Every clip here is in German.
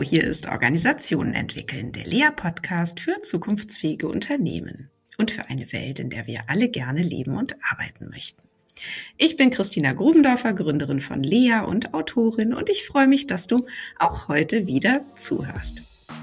hier ist Organisationen entwickeln, der Lea-Podcast für zukunftsfähige Unternehmen und für eine Welt, in der wir alle gerne leben und arbeiten möchten. Ich bin Christina Grubendorfer, Gründerin von Lea und Autorin, und ich freue mich, dass du auch heute wieder zuhörst.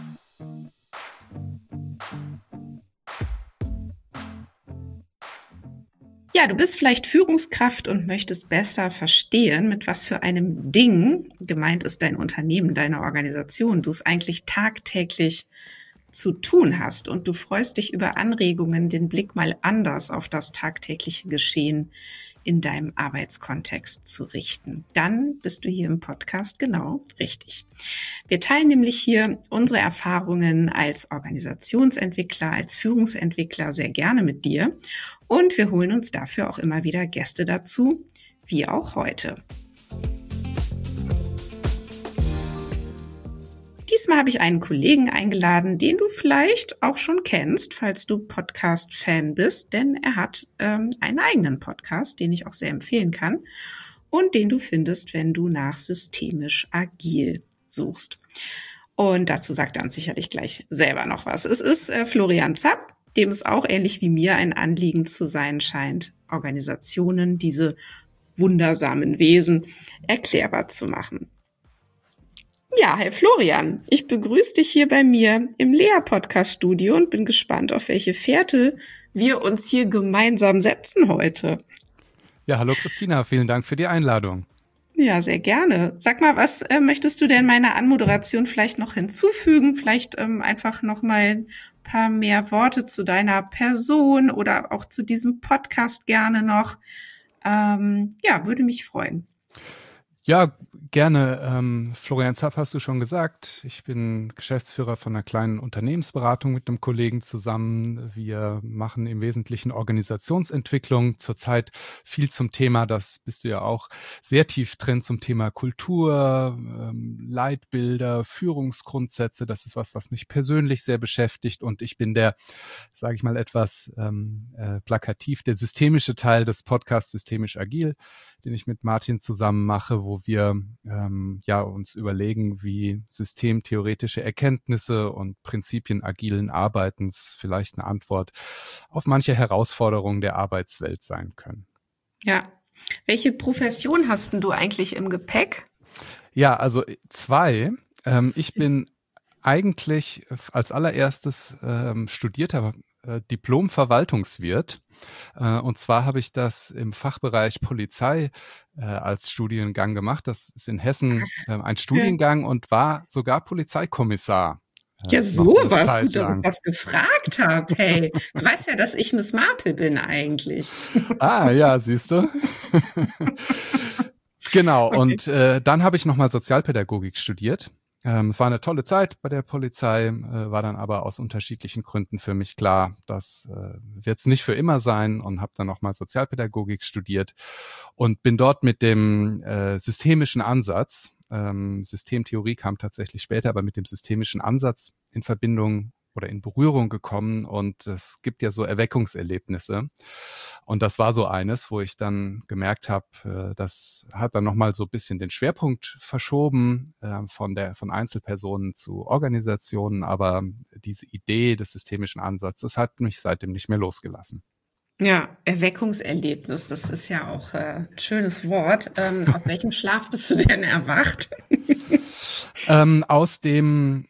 Ja, du bist vielleicht Führungskraft und möchtest besser verstehen, mit was für einem Ding, gemeint ist dein Unternehmen, deine Organisation, du es eigentlich tagtäglich zu tun hast, und du freust dich über Anregungen, den Blick mal anders auf das tagtägliche Geschehen in deinem Arbeitskontext zu richten. Dann bist du hier im Podcast genau richtig. Wir teilen nämlich hier unsere Erfahrungen als Organisationsentwickler, als Führungsentwickler sehr gerne mit dir, und wir holen uns dafür auch immer wieder Gäste dazu, wie auch heute. Diesmal habe ich einen Kollegen eingeladen, den du vielleicht auch schon kennst, falls du Podcast-Fan bist, denn er hat einen eigenen Podcast, den ich auch sehr empfehlen kann und den du findest, wenn du nach systemisch agil suchst. Und dazu sagt er uns sicherlich gleich selber noch was. Es ist Florian Zapp, dem es auch ähnlich wie mir ein Anliegen zu sein scheint, Organisationen, diese wundersamen Wesen, erklärbar zu machen. Ja, hi Florian, ich begrüße dich hier bei mir im Lea-Podcast-Studio und bin gespannt, auf welche Fährte wir uns hier gemeinsam setzen heute. Ja, hallo Christina, vielen Dank für die Einladung. Ja, sehr gerne. Sag mal, was möchtest du denn meiner Anmoderation vielleicht noch hinzufügen? Vielleicht einfach noch mal ein paar mehr Worte zu deiner Person oder auch zu diesem Podcast gerne noch. Ja, würde mich freuen. Ja, gerne. Florian Zapp hast du schon gesagt. Ich bin Geschäftsführer von einer kleinen Unternehmensberatung mit einem Kollegen zusammen. Wir machen im Wesentlichen Organisationsentwicklung. Zurzeit viel zum Thema, das bist du ja auch sehr tief drin, zum Thema Kultur, Leitbilder, Führungsgrundsätze. Das ist was mich persönlich sehr beschäftigt. Und ich bin der, sage ich mal etwas plakativ, der systemische Teil des Podcasts Systemisch Agil, den ich mit Martin zusammen mache, wo wir uns überlegen, wie systemtheoretische Erkenntnisse und Prinzipien agilen Arbeitens vielleicht eine Antwort auf manche Herausforderungen der Arbeitswelt sein können. Ja. Welche Profession hast denn du eigentlich im Gepäck? Ja, also 2. Ich bin eigentlich als allererstes studierter Diplom-Verwaltungswirt. Und zwar habe ich das im Fachbereich Polizei als Studiengang gemacht. Das ist in Hessen ein Studiengang und war sogar Polizeikommissar. Ja, sowas. Gut, dass ich das gefragt habe. Hey, du weißt ja, dass ich Miss Marple bin eigentlich. Ah, ja, siehst du. Genau, okay. Und dann habe ich nochmal Sozialpädagogik studiert. Es war eine tolle Zeit bei der Polizei, war dann aber aus unterschiedlichen Gründen für mich klar, das wird es nicht für immer sein, und habe dann nochmal Sozialpädagogik studiert und bin dort mit dem systemischen Ansatz, Systemtheorie kam tatsächlich später, aber mit dem systemischen Ansatz in Verbindung oder in Berührung gekommen, und es gibt ja so Erweckungserlebnisse, und das war so eines, wo ich dann gemerkt habe, das hat dann nochmal so ein bisschen den Schwerpunkt verschoben von Einzelpersonen zu Organisationen, aber diese Idee des systemischen Ansatzes hat mich seitdem nicht mehr losgelassen. Ja, Erweckungserlebnis, das ist ja auch ein schönes Wort. Aus welchem Schlaf bist du denn erwacht? Aus dem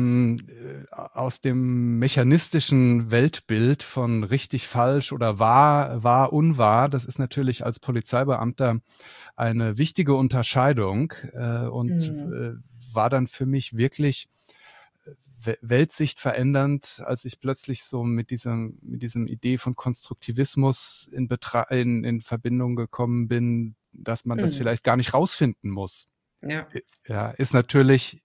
mechanistischen Weltbild von richtig, falsch oder wahr, unwahr. Das ist natürlich als Polizeibeamter eine wichtige Unterscheidung war dann für mich wirklich Weltsicht verändernd, als ich plötzlich so mit diesem Idee von Konstruktivismus in Verbindung gekommen bin, dass man das vielleicht gar nicht rausfinden muss. Ja, ist natürlich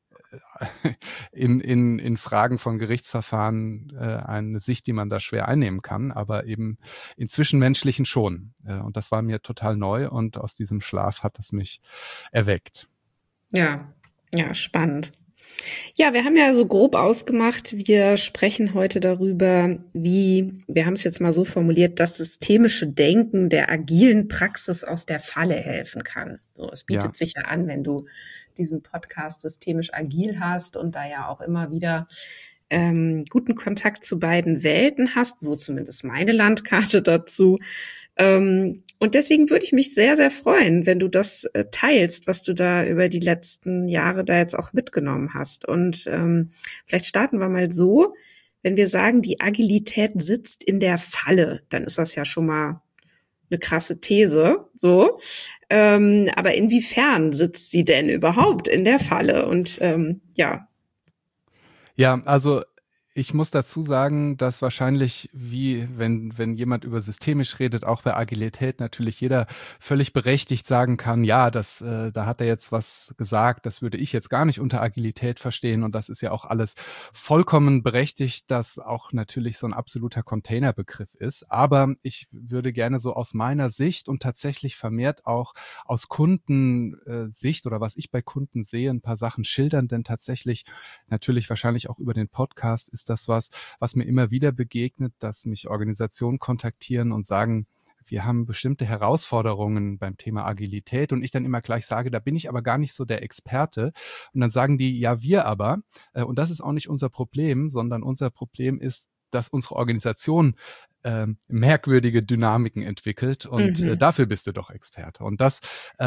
in Fragen von Gerichtsverfahren eine Sicht, die man da schwer einnehmen kann, aber eben in Zwischenmenschlichen schon. Und das war mir total neu, und aus diesem Schlaf hat es mich erweckt. Ja, spannend. Ja, wir haben ja so grob ausgemacht, wir sprechen heute darüber, wir haben es jetzt mal so formuliert, das systemische Denken der agilen Praxis aus der Falle helfen kann. So, es Ja. bietet sich ja an, wenn du diesen Podcast systemisch agil hast und da ja auch immer wieder guten Kontakt zu beiden Welten hast, so zumindest meine Landkarte dazu. Und deswegen würde ich mich sehr, sehr freuen, wenn du das teilst, was du da über die letzten Jahre da jetzt auch mitgenommen hast. Und vielleicht starten wir mal so, wenn wir sagen, die Agilität sitzt in der Falle, dann ist das ja schon mal eine krasse These, so. Aber inwiefern sitzt sie denn überhaupt in der Falle? Und ja. Ja, also ich muss dazu sagen, dass wahrscheinlich, wie wenn jemand über systemisch redet, auch bei Agilität natürlich jeder völlig berechtigt sagen kann, ja, da hat er jetzt was gesagt, das würde ich jetzt gar nicht unter Agilität verstehen, und das ist ja auch alles vollkommen berechtigt, dass auch natürlich so ein absoluter Containerbegriff ist. Aber ich würde gerne so aus meiner Sicht und tatsächlich vermehrt auch aus Kundensicht oder was ich bei Kunden sehe, ein paar Sachen schildern, denn tatsächlich natürlich wahrscheinlich auch über den Podcast ist das was mir immer wieder begegnet, dass mich Organisationen kontaktieren und sagen, wir haben bestimmte Herausforderungen beim Thema Agilität, und ich dann immer gleich sage, da bin ich aber gar nicht so der Experte. Und dann sagen die, ja, wir aber. Und das ist auch nicht unser Problem, sondern unser Problem ist, dass unsere Organisation merkwürdige Dynamiken entwickelt, und dafür bist du doch Experte. Und das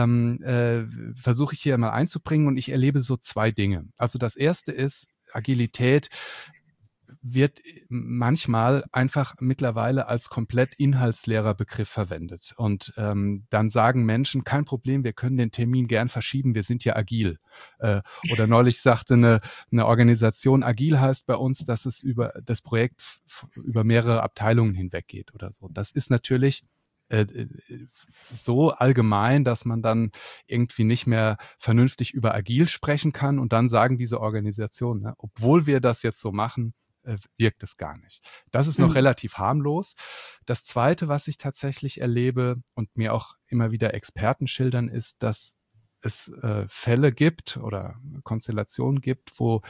versuche ich hier mal einzubringen, und ich erlebe so zwei Dinge. Also das erste ist, Agilität wird manchmal einfach mittlerweile als komplett inhaltsleerer Begriff verwendet. Und dann sagen Menschen, kein Problem, wir können den Termin gern verschieben, wir sind ja agil. Oder neulich sagte eine Organisation, agil heißt bei uns, dass es über das Projekt über mehrere Abteilungen hinweg geht oder so. Das ist natürlich so allgemein, dass man dann irgendwie nicht mehr vernünftig über agil sprechen kann, und dann sagen diese Organisationen, ne, obwohl wir das jetzt so machen, wirkt es gar nicht. Das ist noch relativ harmlos. Das Zweite, was ich tatsächlich erlebe und mir auch immer wieder Experten schildern, ist, dass es Fälle gibt oder Konstellationen gibt, wo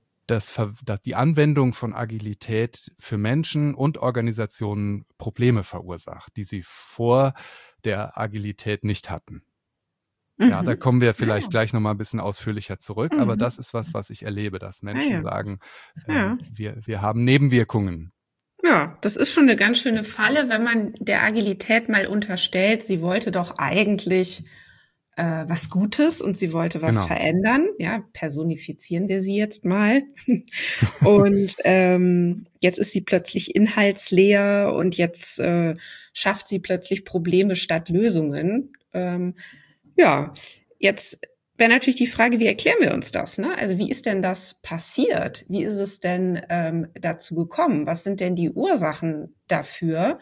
die Anwendung von Agilität für Menschen und Organisationen Probleme verursacht, die sie vor der Agilität nicht hatten. Ja, da kommen wir vielleicht gleich nochmal ein bisschen ausführlicher zurück, aber das ist was ich erlebe, dass Menschen sagen, wir haben Nebenwirkungen. Ja, das ist schon eine ganz schöne Falle, wenn man der Agilität mal unterstellt, sie wollte doch eigentlich was Gutes und sie wollte was verändern. Ja, personifizieren wir sie jetzt mal. Und jetzt ist sie plötzlich inhaltsleer und jetzt schafft sie plötzlich Probleme statt Lösungen. Ja, jetzt wäre natürlich die Frage, wie erklären wir uns das? Ne? Also wie ist denn das passiert? Wie ist es denn dazu gekommen? Was sind denn die Ursachen dafür,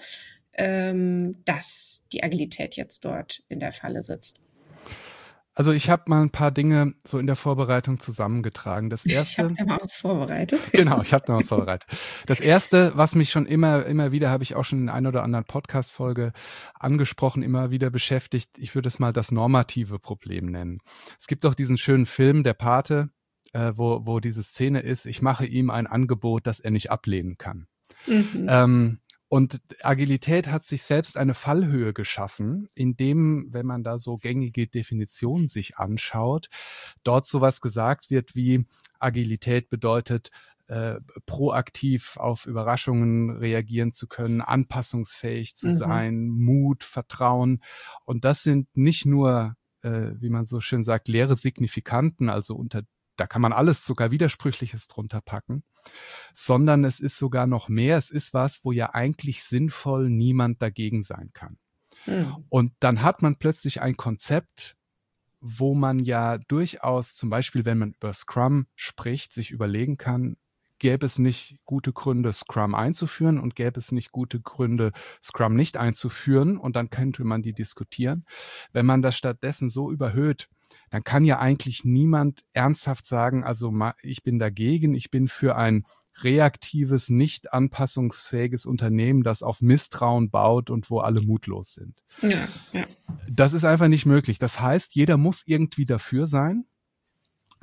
dass die Agilität jetzt dort in der Falle sitzt? Also ich habe mal ein paar Dinge so in der Vorbereitung zusammengetragen. Das erste, ich habe da mal was vorbereitet. Genau, ich habe da was vorbereitet. Das erste, was mich schon immer wieder, habe ich auch schon in einer oder anderen Podcast-Folge angesprochen, immer wieder beschäftigt, ich würde es mal das normative Problem nennen. Es gibt auch diesen schönen Film, Der Pate, wo diese Szene ist, ich mache ihm ein Angebot, das er nicht ablehnen kann. Und Agilität hat sich selbst eine Fallhöhe geschaffen, indem, wenn man da so gängige Definitionen sich anschaut, dort sowas gesagt wird wie Agilität bedeutet, proaktiv auf Überraschungen reagieren zu können, anpassungsfähig zu sein, Mut, Vertrauen. Und das sind nicht nur, wie man so schön sagt, leere Signifikanten, also da kann man alles, sogar Widersprüchliches drunter packen, sondern es ist sogar noch mehr. Es ist was, wo ja eigentlich sinnvoll niemand dagegen sein kann. Und dann hat man plötzlich ein Konzept, wo man ja durchaus, zum Beispiel, wenn man über Scrum spricht, sich überlegen kann, gäbe es nicht gute Gründe, Scrum einzuführen, und gäbe es nicht gute Gründe, Scrum nicht einzuführen, und dann könnte man die diskutieren. Wenn man das stattdessen so überhöht, dann kann ja eigentlich niemand ernsthaft sagen, also ich bin dagegen, ich bin für ein reaktives, nicht anpassungsfähiges Unternehmen, das auf Misstrauen baut und wo alle mutlos sind. Ja. Das ist einfach nicht möglich. Das heißt, jeder muss irgendwie dafür sein.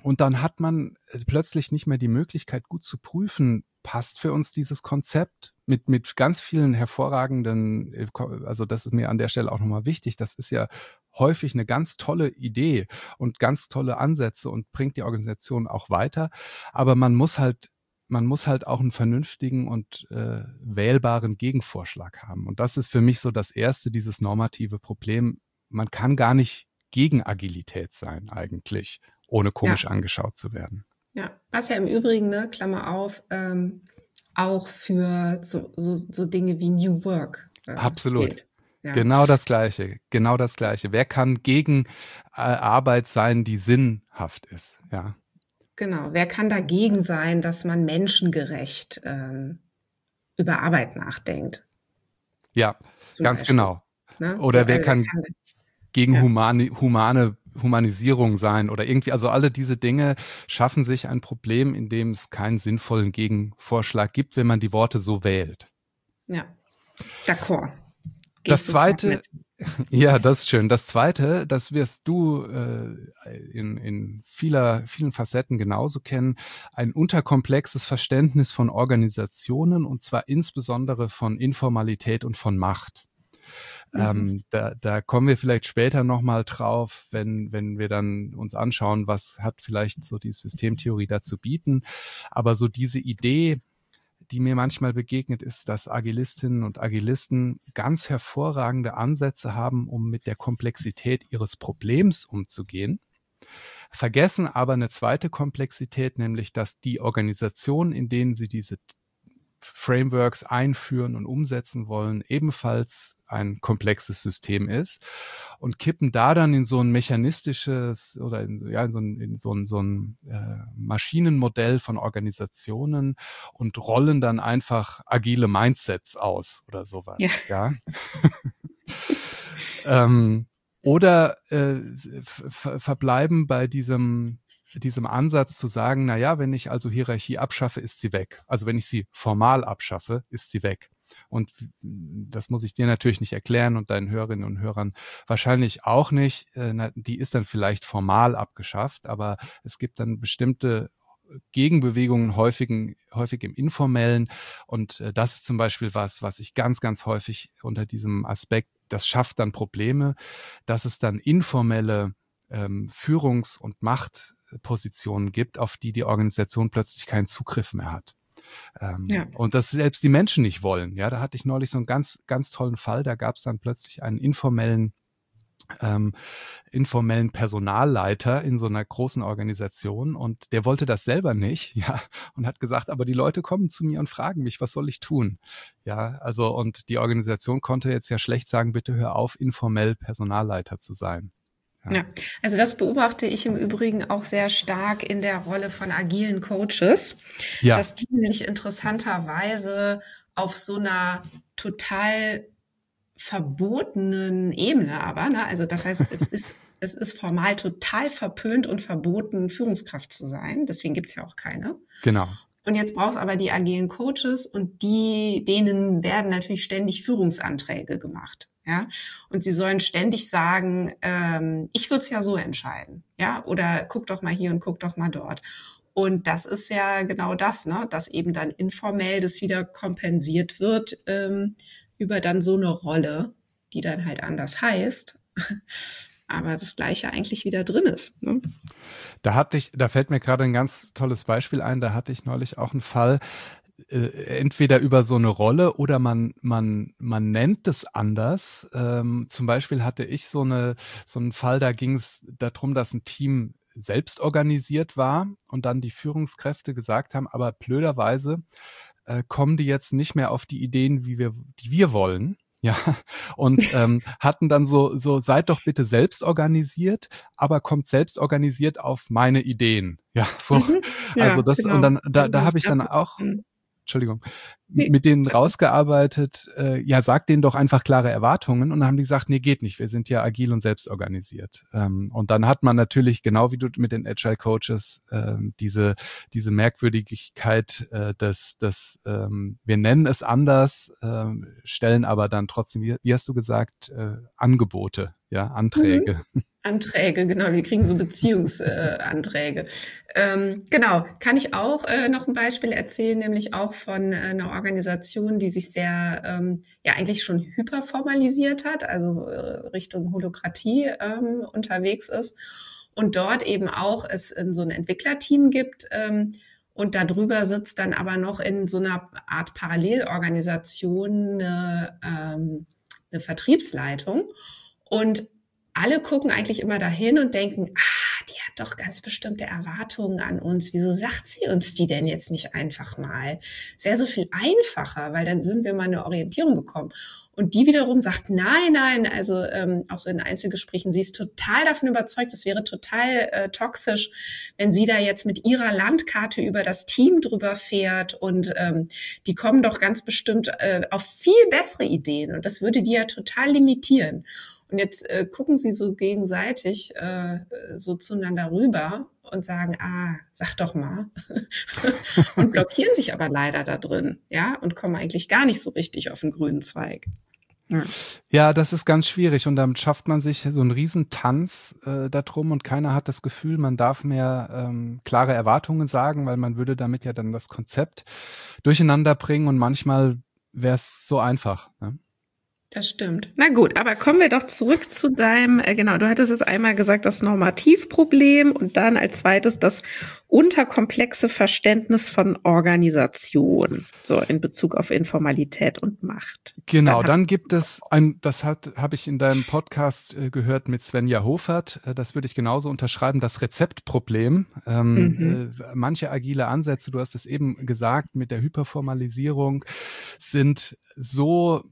Und dann hat man plötzlich nicht mehr die Möglichkeit, gut zu prüfen, passt für uns dieses Konzept mit ganz vielen hervorragenden, also das ist mir an der Stelle auch nochmal wichtig, das ist ja häufig eine ganz tolle Idee und ganz tolle Ansätze und bringt die Organisation auch weiter. Aber man muss halt auch einen vernünftigen und wählbaren Gegenvorschlag haben. Und das ist für mich so das erste, dieses normative Problem. Man kann gar nicht gegen Agilität sein eigentlich, ohne komisch Ja, angeschaut zu werden. ja. Was ja im Übrigen, ne, Klammer auf, auch für so Dinge wie New Work Absolut. gilt. Ja, Genau das Gleiche. Genau das Gleiche. Wer kann gegen Arbeit sein, die sinnhaft ist? Ja. genau. Wer kann dagegen sein, dass man menschengerecht über Arbeit nachdenkt, Ja, zum ganz Beispiel? genau. Ne? So, Oder wer wer kann kann, gegen ja, Humanisierung sein oder irgendwie, also alle diese Dinge schaffen sich ein Problem, in dem es keinen sinnvollen Gegenvorschlag gibt, wenn man die Worte so wählt. ja, d'accord. Gehe ich Das sofort zweite, mit. ja, das ist schön. Das zweite, das wirst du in vielen Facetten genauso kennen, ein unterkomplexes Verständnis von Organisationen und zwar insbesondere von Informalität und von Macht. Mhm. Da kommen wir vielleicht später nochmal drauf, wenn wir dann uns anschauen, was hat vielleicht so die Systemtheorie dazu bieten. Aber so diese Idee, die mir manchmal begegnet, ist, dass Agilistinnen und Agilisten ganz hervorragende Ansätze haben, um mit der Komplexität ihres Problems umzugehen, vergessen aber eine zweite Komplexität, nämlich dass die Organisationen, in denen sie diese Frameworks einführen und umsetzen wollen, ebenfalls ein komplexes System ist und kippen da dann in so ein mechanistisches oder in so ein Maschinenmodell von Organisationen und rollen dann einfach agile Mindsets aus oder Ja, sowas, ja. ähm, oder verbleiben bei diesem Ansatz zu sagen, na ja, wenn ich also Hierarchie abschaffe, ist sie weg. Also wenn ich sie formal abschaffe, ist sie weg. Und das muss ich dir natürlich nicht erklären und deinen Hörerinnen und Hörern wahrscheinlich auch nicht. Die ist dann vielleicht formal abgeschafft, aber es gibt dann bestimmte Gegenbewegungen häufig im Informellen. Und das ist zum Beispiel was ich ganz, ganz häufig unter diesem Aspekt, das schafft dann Probleme, dass es dann informelle Führungs- und Machtpositionen gibt, auf die die Organisation plötzlich keinen Zugriff mehr hat. ja, Und das selbst die Menschen nicht wollen. Ja, da hatte ich neulich so einen ganz, ganz tollen Fall. Da gab es dann plötzlich einen informellen Personalleiter in so einer großen Organisation und der wollte das selber nicht, ja, und hat gesagt, aber die Leute kommen zu mir und fragen mich, was soll ich tun? Ja, also und die Organisation konnte jetzt ja schlecht sagen, bitte hör auf, informell Personalleiter zu sein. Ja, ja. Also das beobachte ich im Übrigen auch sehr stark in der Rolle von agilen Coaches, ja, dass die nämlich interessanterweise auf so einer total verbotenen Ebene aber, ne? Also das heißt, es ist formal total verpönt und verboten, Führungskraft zu sein. Deswegen gibt's ja auch keine. genau. Und jetzt brauchst aber die agilen Coaches und denen werden natürlich ständig Führungsanträge gemacht. Ja, und sie sollen ständig sagen, ich würde es ja so entscheiden, ja, oder guck doch mal hier und guck doch mal dort. Und das ist ja genau das, ne, dass eben dann informell das wieder kompensiert wird über dann so eine Rolle, die dann halt anders heißt, aber das Gleiche eigentlich wieder drin ist. Ne? Da fällt mir gerade ein ganz tolles Beispiel ein, da hatte ich neulich auch einen Fall, entweder über so eine Rolle oder man nennt es anders. Zum Beispiel hatte ich so einen Fall, da ging es darum, dass ein Team selbst organisiert war und dann die Führungskräfte gesagt haben, aber blöderweise kommen die jetzt nicht mehr auf die Ideen, die wir wollen. Ja, und hatten dann so, seid doch bitte selbst organisiert, aber kommt selbst organisiert auf meine Ideen. Ja, so. Mhm. Also Ja, das, und genau. dann, Also da dieses habe ich dann ganze, auch, hm, Entschuldigung, nee, mit denen sag mal. rausgearbeitet, ja, sagt denen doch einfach klare Erwartungen. Und dann haben die gesagt, nee, geht nicht, wir sind ja agil und selbst organisiert. Und dann hat man natürlich, genau wie du mit den Agile Coaches, diese Merkwürdigkeit wir nennen es anders, stellen aber dann trotzdem, wie hast du gesagt, Angebote, ja, Mhm. Anträge. Anträge, genau, wir kriegen so Beziehungsanträge. Genau, kann ich auch noch ein Beispiel erzählen, nämlich auch von einer Organisation, die sich sehr, ja eigentlich schon hyperformalisiert hat, also Richtung Holokratie unterwegs ist und dort eben auch es in so ein Entwicklerteam gibt, und darüber sitzt dann aber noch in so einer Art Parallelorganisation eine Vertriebsleitung. Und alle gucken eigentlich immer dahin und denken, die hat doch ganz bestimmte Erwartungen an uns. Wieso sagt sie uns die denn jetzt nicht einfach mal? Es wäre so viel einfacher, weil dann würden wir mal eine Orientierung bekommen. Und die wiederum sagt, nein, also auch so in Einzelgesprächen, sie ist total davon überzeugt, es wäre total toxisch, wenn sie da jetzt mit ihrer Landkarte über das Team drüber fährt und die kommen doch ganz bestimmt auf viel bessere Ideen und das würde die ja total limitieren. Und jetzt gucken sie so gegenseitig so zueinander rüber und sagen, sag doch mal. Und blockieren sich aber leider da drin, ja, und kommen eigentlich gar nicht so richtig auf den grünen Zweig. Ja. Ja, das ist ganz schwierig und dann schafft man sich so einen Riesentanz darum und keiner hat das Gefühl, man darf mehr klare Erwartungen sagen, weil man würde damit ja dann das Konzept durcheinander bringen und manchmal wäre es so einfach. Ne? Das stimmt. Na gut, aber kommen wir doch zurück zu deinem, genau, du hattest jetzt einmal gesagt, das Normativproblem und dann als zweites das unterkomplexe Verständnis von Organisation, so in Bezug auf Informalität und Macht. Genau, dann gibt es habe ich in deinem Podcast gehört mit Svenja Hofert, das würde ich genauso unterschreiben, das Rezeptproblem. Manche agile Ansätze, du hast es eben gesagt, mit der Hyperformalisierung sind so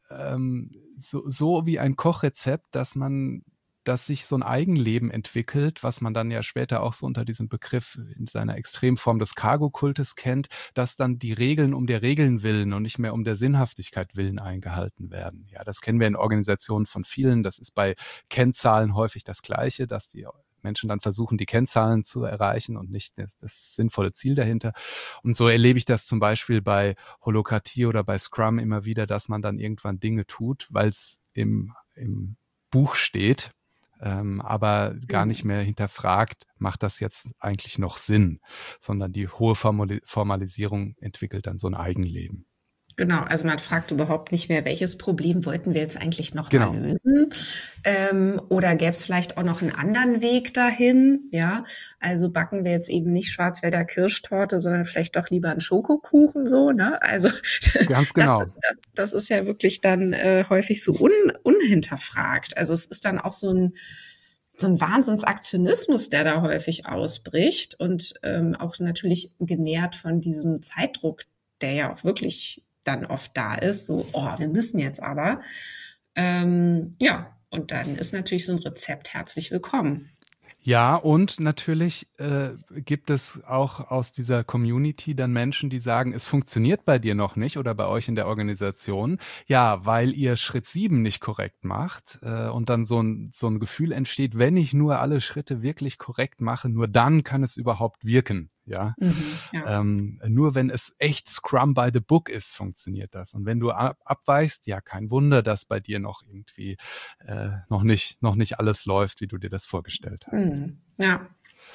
wie ein Kochrezept, dass sich so ein Eigenleben entwickelt, was man dann ja später auch so unter diesem Begriff in seiner Extremform des Cargo-Kultes kennt, dass dann die Regeln um der Regeln willen und nicht mehr um der Sinnhaftigkeit willen eingehalten werden. Ja, das kennen wir in Organisationen von vielen. Das ist bei Kennzahlen häufig das Gleiche, dass die Menschen dann versuchen, die Kennzahlen zu erreichen und nicht das sinnvolle Ziel dahinter. Und so erlebe ich das zum Beispiel bei Holokratie oder bei Scrum immer wieder, dass man dann irgendwann Dinge tut, weil es im Buch steht, aber gar nicht mehr hinterfragt, macht das jetzt eigentlich noch Sinn, sondern die hohe Formalisierung entwickelt dann so ein Eigenleben. Genau, also man fragt überhaupt nicht mehr, welches Problem wollten wir jetzt eigentlich noch mal lösen? Oder gäbe es vielleicht auch noch einen anderen Weg dahin? Ja, also backen wir jetzt eben nicht Schwarzwälder Kirschtorte, sondern vielleicht doch lieber einen Schokokuchen so, ne? Also ganz genau. Das ist ja wirklich dann häufig so unhinterfragt. Also es ist dann auch so ein Wahnsinnsaktionismus, der da häufig ausbricht und auch natürlich genährt von diesem Zeitdruck, der ja auch wirklich dann oft da ist, so, wir müssen jetzt aber. Ja, und dann ist natürlich so ein Rezept herzlich willkommen. Ja, und natürlich gibt es auch aus dieser Community dann Menschen, die sagen, es funktioniert bei dir noch nicht oder bei euch in der Organisation, ja, weil ihr Schritt 7 nicht korrekt macht und dann so ein Gefühl entsteht, wenn ich nur alle Schritte wirklich korrekt mache, nur dann kann es überhaupt wirken. Ja, nur wenn es echt Scrum by the Book ist, funktioniert das. Und wenn du abweichst, ja, kein Wunder, dass bei dir noch irgendwie noch nicht alles läuft, wie du dir das vorgestellt hast. Ja.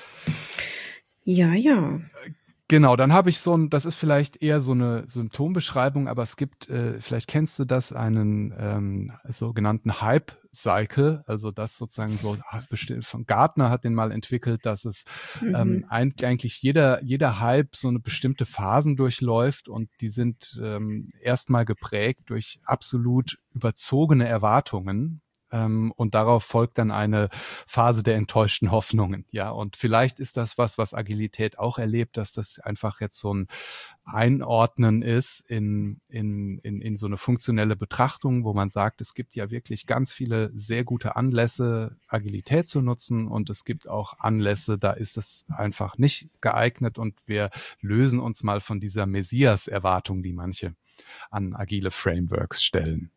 Ja. Genau, dann habe ich das ist vielleicht eher so eine Symptombeschreibung, aber es gibt, vielleicht kennst du das, einen sogenannten Hype-Cycle, also das sozusagen so, von Gartner hat den mal entwickelt, dass es eigentlich jeder Hype so eine bestimmte Phasen durchläuft und die sind erstmal geprägt durch absolut überzogene Erwartungen. Und darauf folgt dann eine Phase der enttäuschten Hoffnungen. Ja, und vielleicht ist das was Agilität auch erlebt, dass das einfach jetzt so ein Einordnen ist in so eine funktionelle Betrachtung, wo man sagt, es gibt ja wirklich ganz viele sehr gute Anlässe, Agilität zu nutzen und es gibt auch Anlässe, da ist es einfach nicht geeignet und wir lösen uns mal von dieser Messias-Erwartung, die manche an agile Frameworks stellen.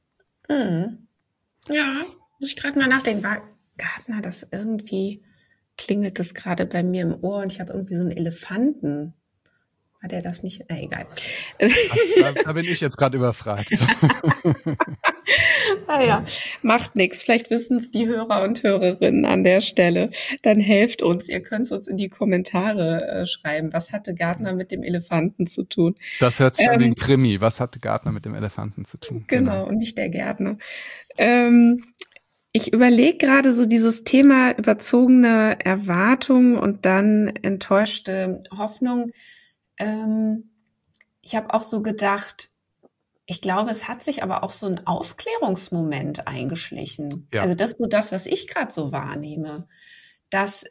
Ja, muss ich gerade mal nachdenken. War Gartner das irgendwie, klingelt das gerade bei mir im Ohr und ich habe irgendwie so einen Elefanten Hat er das nicht? Egal. Da bin ich jetzt gerade überfragt. Naja, macht nichts. Vielleicht wissen es die Hörer und Hörerinnen an der Stelle. Dann helft uns. Ihr könnt es uns in die Kommentare schreiben. Was hatte Gardner mit dem Elefanten zu tun? Das hört sich an wie ein Krimi. Was hatte Gardner mit dem Elefanten zu tun? Genau, und nicht der Gärtner. Ich überlege gerade so dieses Thema überzogene Erwartungen und dann enttäuschte Hoffnung. Ich habe auch so gedacht, ich glaube, es hat sich aber auch so ein Aufklärungsmoment eingeschlichen. Ja. Also das ist so das, was ich gerade so wahrnehme, dass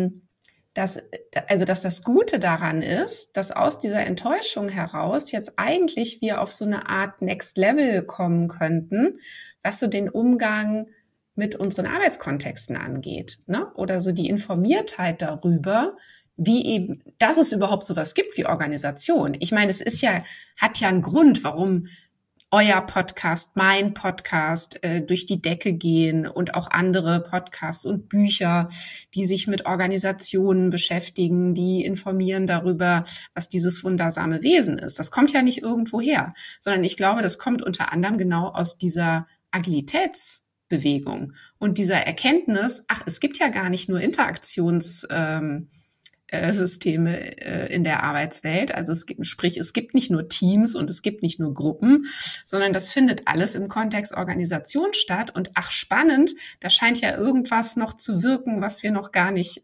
das Gute daran ist, dass aus dieser Enttäuschung heraus jetzt eigentlich wir auf so eine Art Next Level kommen könnten, was so den Umgang mit unseren Arbeitskontexten angeht, ne? Oder so die Informiertheit darüber, wie eben, dass es überhaupt sowas gibt wie Organisation. Ich meine, hat ja einen Grund, warum euer Podcast, mein Podcast durch die Decke gehen und auch andere Podcasts und Bücher, die sich mit Organisationen beschäftigen, die informieren darüber, was dieses wundersame Wesen ist. Das kommt ja nicht irgendwo her, sondern ich glaube, das kommt unter anderem genau aus dieser Agilitätsbewegung und dieser Erkenntnis, es gibt ja gar nicht nur Interaktionssysteme in der Arbeitswelt. Also es gibt nicht nur Teams und es gibt nicht nur Gruppen, sondern das findet alles im Kontext Organisation statt. Und spannend, da scheint ja irgendwas noch zu wirken, was wir noch gar nicht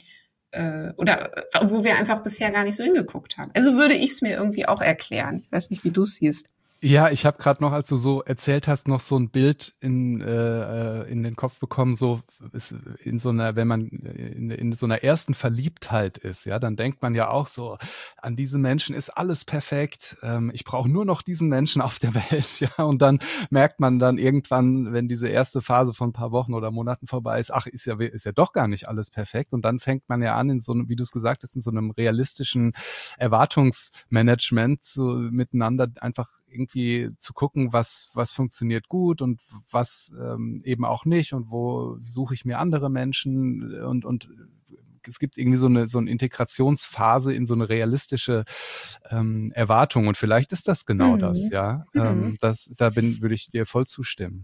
oder wo wir einfach bisher gar nicht so hingeguckt haben. Also würde ich es mir irgendwie auch erklären. Ich weiß nicht, wie du es siehst. Ja, ich habe gerade noch, als du so erzählt hast, noch so ein Bild in den Kopf bekommen, so in so einer, wenn man in so einer ersten Verliebtheit ist, ja, dann denkt man ja auch so, an diese Menschen ist alles perfekt, ich brauche nur noch diesen Menschen auf der Welt, ja, und dann merkt man dann irgendwann, wenn diese erste Phase von ein paar Wochen oder Monaten vorbei ist, ist ja doch gar nicht alles perfekt, und dann fängt man ja an, in so einem, wie du es gesagt hast, in so einem realistischen Erwartungsmanagement miteinander einfach irgendwie zu gucken, was funktioniert gut und was eben auch nicht, und wo suche ich mir andere Menschen, und es gibt irgendwie so eine Integrationsphase in so eine realistische Erwartung, und vielleicht ist das genau das, ja. Würde ich dir voll zustimmen.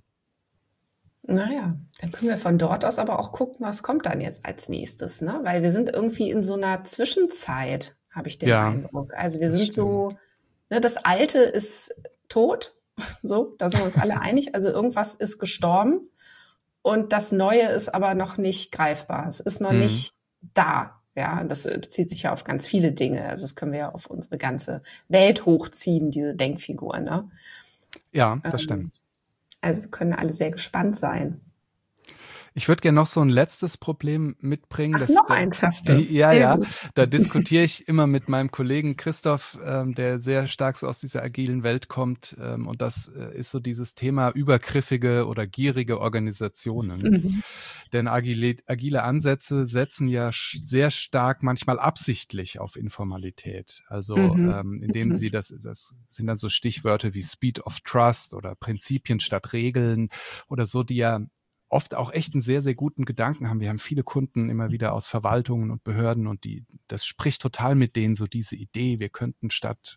Naja, dann können wir von dort aus aber auch gucken, was kommt dann jetzt als nächstes, ne? Weil wir sind irgendwie in so einer Zwischenzeit, habe ich den Eindruck. Also wir sind so, ne, das Alte ist tot, so, da sind wir uns alle einig. Also irgendwas ist gestorben und das Neue ist aber noch nicht greifbar. Es ist noch nicht da. Ja, das bezieht sich ja auf ganz viele Dinge. Also das können wir ja auf unsere ganze Welt hochziehen, diese Denkfigur, ne? Ja, das stimmt. Also wir können alle sehr gespannt sein. Ich würde gerne noch so ein letztes Problem mitbringen. Noch eins hast du. Ja. Da diskutiere ich immer mit meinem Kollegen Christoph, der sehr stark so aus dieser agilen Welt kommt. Und das ist so dieses Thema übergriffige oder gierige Organisationen. Denn agile Ansätze setzen ja sehr stark, manchmal absichtlich, auf Informalität. Also indem sie, das sind dann so Stichwörter wie Speed of Trust oder Prinzipien statt Regeln oder so, die ja oft auch echt einen sehr, sehr guten Gedanken haben. Wir haben viele Kunden immer wieder aus Verwaltungen und Behörden, und das spricht total mit denen, so diese Idee, wir könnten statt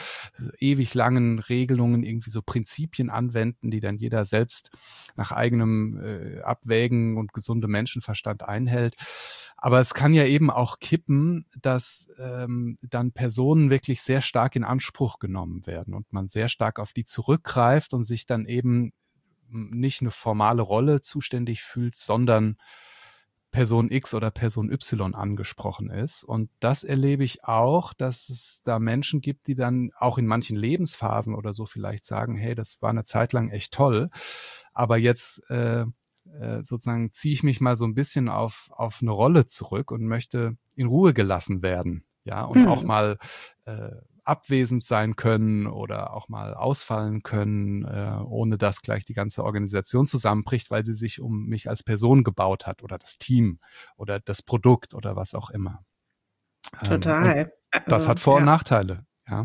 ewig langen Regelungen irgendwie so Prinzipien anwenden, die dann jeder selbst nach eigenem Abwägen und gesundem Menschenverstand einhält. Aber es kann ja eben auch kippen, dass dann Personen wirklich sehr stark in Anspruch genommen werden und man sehr stark auf die zurückgreift und sich dann eben nicht eine formale Rolle zuständig fühlt, sondern Person X oder Person Y angesprochen ist. Und das erlebe ich auch, dass es da Menschen gibt, die dann auch in manchen Lebensphasen oder so vielleicht sagen, hey, das war eine Zeit lang echt toll, aber jetzt sozusagen ziehe ich mich mal so ein bisschen auf eine Rolle zurück und möchte in Ruhe gelassen werden, ja, und auch mal abwesend sein können oder auch mal ausfallen können, ohne dass gleich die ganze Organisation zusammenbricht, weil sie sich um mich als Person gebaut hat oder das Team oder das Produkt oder was auch immer. Total. Das hat Vor- und Nachteile. Ja.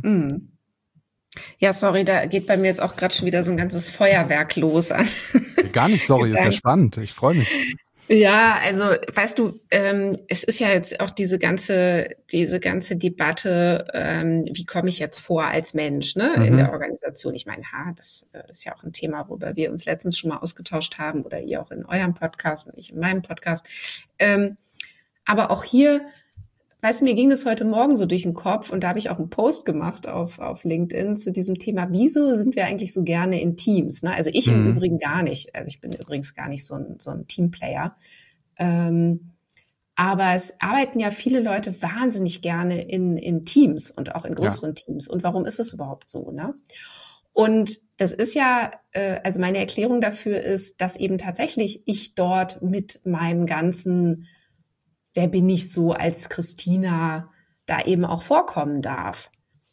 Ja, sorry, da geht bei mir jetzt auch gerade schon wieder so ein ganzes Feuerwerk los an. Gar nicht sorry, ist ja spannend. Ich freue mich. Ja, also weißt du, es ist ja jetzt auch diese ganze Debatte, wie komme ich jetzt vor als Mensch, ne, in der Mhm. Organisation. Ich meine, das ist ja auch ein Thema, worüber wir uns letztens schon mal ausgetauscht haben oder ihr auch in eurem Podcast und ich in meinem Podcast. Ähm, aber auch hier, weißt du, mir ging das heute Morgen so durch den Kopf und da habe ich auch einen Post gemacht auf LinkedIn zu diesem Thema, wieso sind wir eigentlich so gerne in Teams? Ne? Also ich im Mhm. Übrigen gar nicht. Also ich bin übrigens gar nicht so ein Teamplayer. Ähm, aber es arbeiten ja viele Leute wahnsinnig gerne in Teams und auch in Ja. größeren Teams. Und warum ist es überhaupt so, ne? Und das ist ja, also meine Erklärung dafür ist, dass eben tatsächlich ich dort mit meinem ganzen, wer bin ich so als Christina, da eben auch vorkommen darf.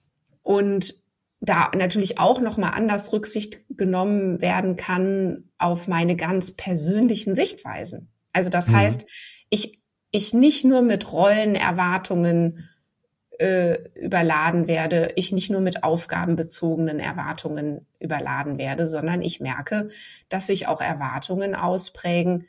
Und da natürlich auch noch mal anders Rücksicht genommen werden kann auf meine ganz persönlichen Sichtweisen. Also das Mhm. heißt, ich ich nicht nur mit Rollenerwartungen überladen werde, ich nicht nur mit aufgabenbezogenen Erwartungen überladen werde, sondern ich merke, dass sich auch Erwartungen ausprägen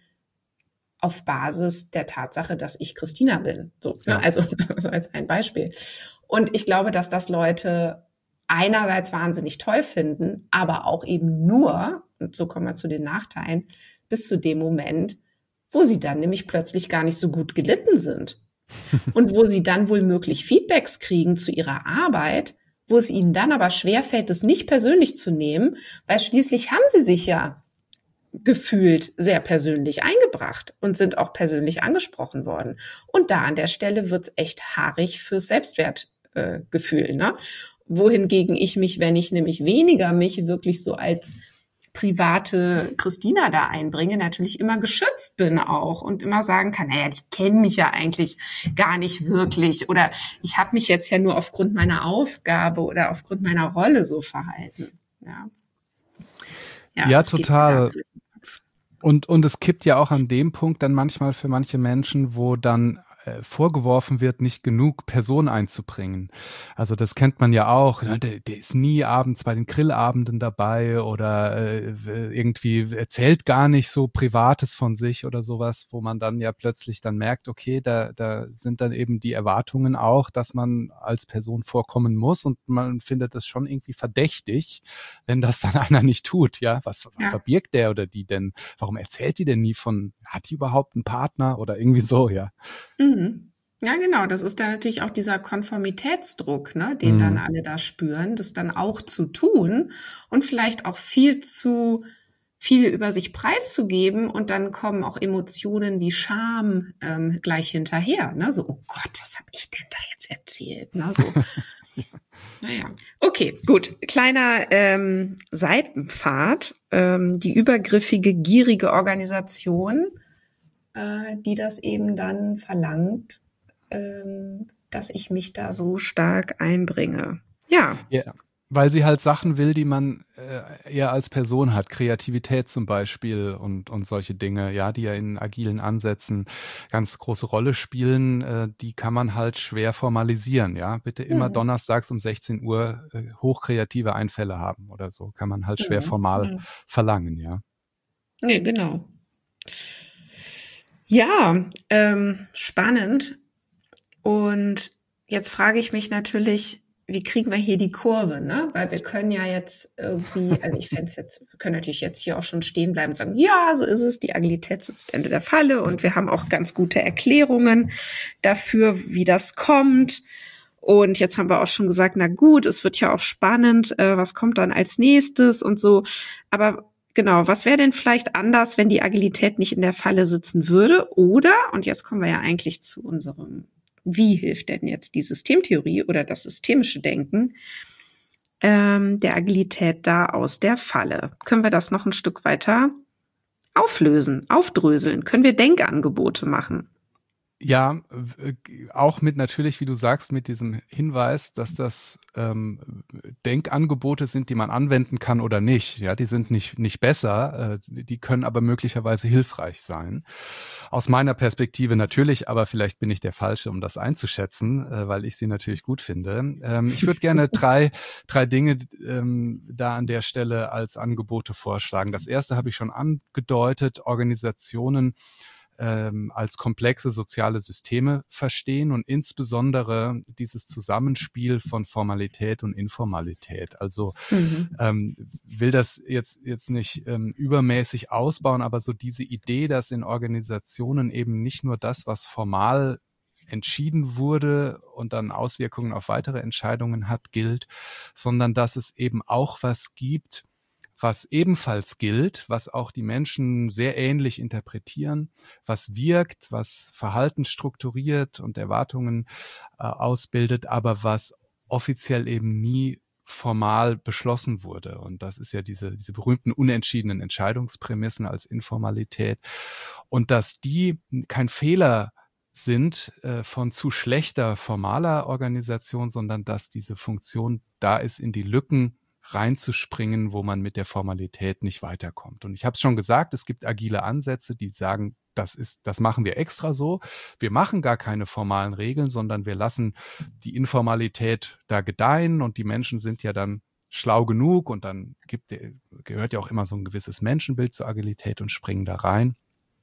auf Basis der Tatsache, dass ich Christina bin. So, ne? Ja. Also als ein Beispiel. Und ich glaube, dass das Leute einerseits wahnsinnig toll finden, aber auch eben nur, und so kommen wir zu den Nachteilen, bis zu dem Moment, wo sie dann nämlich plötzlich gar nicht so gut gelitten sind. Und wo sie dann wohl möglich Feedbacks kriegen zu ihrer Arbeit, wo es ihnen dann aber schwerfällt, es nicht persönlich zu nehmen, weil schließlich haben sie sich ja gefühlt sehr persönlich eingebracht und sind auch persönlich angesprochen worden. Und da an der Stelle wird's echt haarig fürs Selbstwertgefühl, ne? Wohingegen ich mich, wenn ich nämlich weniger mich wirklich so als private Christina da einbringe, natürlich immer geschützt bin auch und immer sagen kann, naja, die kennen mich ja eigentlich gar nicht wirklich oder ich habe mich jetzt ja nur aufgrund meiner Aufgabe oder aufgrund meiner Rolle so verhalten. Ja, ja, Ja, das geht mir dann total. so im Kopf. Und es kippt ja auch an dem Punkt dann manchmal für manche Menschen, wo dann vorgeworfen wird, nicht genug Person einzubringen. Also das kennt man ja auch. Ne? Der ist nie abends bei den Grillabenden dabei oder irgendwie erzählt gar nicht so Privates von sich oder sowas, wo man dann ja plötzlich dann merkt, okay, da sind dann eben die Erwartungen auch, dass man als Person vorkommen muss und man findet das schon irgendwie verdächtig, wenn das dann einer nicht tut. Ja, was Ja. verbirgt der oder die denn? Warum erzählt die denn nie von, hat die überhaupt einen Partner oder irgendwie so, ja. Mhm. Ja, genau. Das ist dann natürlich auch dieser Konformitätsdruck, ne, den dann Mhm. alle da spüren, das dann auch zu tun und vielleicht auch viel zu viel über sich preiszugeben und dann kommen auch Emotionen wie Scham gleich hinterher, ne? So, oh Gott, was habe ich denn da jetzt erzählt? Ne? So, naja. Okay, gut. Kleiner Seitenpfad. Die übergriffige, gierige Organisation, die das eben dann verlangt, dass ich mich da so stark einbringe. Ja. Ja, weil sie halt Sachen will, die man eher als Person hat. Kreativität zum Beispiel und solche Dinge, ja, die ja in agilen Ansätzen ganz große Rolle spielen, die kann man halt schwer formalisieren, ja. Bitte immer Mhm. donnerstags um 16 Uhr hochkreative Einfälle haben oder so. Kann man halt schwer Mhm. formal Ja. verlangen, ja. Nee, genau. Ja, spannend. Und jetzt frage ich mich natürlich, wie kriegen wir hier die Kurve, ne? Weil wir können ja jetzt irgendwie, also ich fände es jetzt, wir können natürlich jetzt hier auch schon stehen bleiben und sagen, ja, so ist es, die Agilität sitzt Ende der Falle und wir haben auch ganz gute Erklärungen dafür, wie das kommt. Und jetzt haben wir auch schon gesagt, na gut, es wird ja auch spannend, was kommt dann als nächstes und so. Aber genau, was wäre denn vielleicht anders, wenn die Agilität nicht in der Falle sitzen würde? Oder, und jetzt kommen wir ja eigentlich zu unserem, wie hilft denn jetzt die Systemtheorie oder das systemische Denken der Agilität da aus der Falle? Können wir das noch ein Stück weiter auflösen, aufdröseln? Können wir Denkangebote machen? Ja, auch mit natürlich, wie du sagst, mit diesem Hinweis, dass das Denkangebote sind, die man anwenden kann oder nicht. Ja, die sind nicht besser, die können aber möglicherweise hilfreich sein. Aus meiner Perspektive natürlich, aber vielleicht bin ich der Falsche, um das einzuschätzen, weil ich sie natürlich gut finde. Ich würde gerne drei Dinge da an der Stelle als Angebote vorschlagen. Das erste habe ich schon angedeutet, Organisationen als komplexe soziale Systeme verstehen und insbesondere dieses Zusammenspiel von Formalität und Informalität. Also will das jetzt nicht übermäßig ausbauen, aber so diese Idee, dass in Organisationen eben nicht nur das, was formal entschieden wurde und dann Auswirkungen auf weitere Entscheidungen hat, gilt, sondern dass es eben auch was gibt, was ebenfalls gilt, was auch die Menschen sehr ähnlich interpretieren, was wirkt, was Verhalten strukturiert und Erwartungen ausbildet, aber was offiziell eben nie formal beschlossen wurde. Und das ist ja diese berühmten unentschiedenen Entscheidungsprämissen als Informalität. Und dass die kein Fehler sind von zu schlechter formaler Organisation, sondern dass diese Funktion da ist, in die Lücken reinzuspringen, wo man mit der Formalität nicht weiterkommt. Und ich habe es schon gesagt, es gibt agile Ansätze, die sagen, das machen wir extra so. Wir machen gar keine formalen Regeln, sondern wir lassen die Informalität da gedeihen und die Menschen sind ja dann schlau genug und dann gehört ja auch immer so ein gewisses Menschenbild zur Agilität und springen da rein.